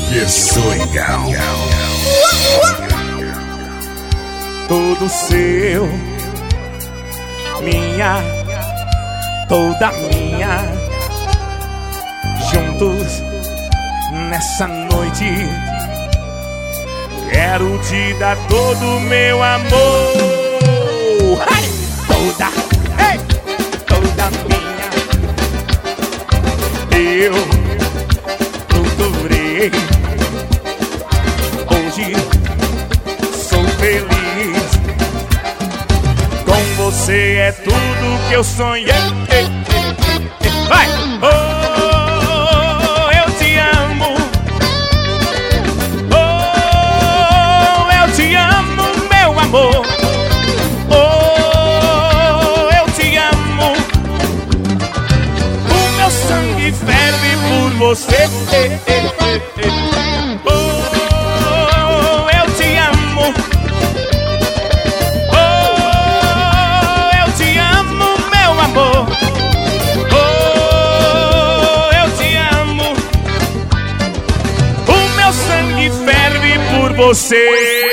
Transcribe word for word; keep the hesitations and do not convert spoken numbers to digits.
Que sonhão. Todo seu, minha, toda minha, juntos nessa noite. Quero te dar todo o meu amor. Hey! Toda, hey! Toda minha. Eu procurei. Hoje sou feliz. Com você é tudo que eu sonhei. Vai! Oh, eu te amo. Oh, eu te amo, meu amor. Oh, eu te amo. O meu sangue ferve por você. Oh, eu te amo. Oh, eu te amo, meu amor. Oh, eu te amo. O meu sangue ferve por você.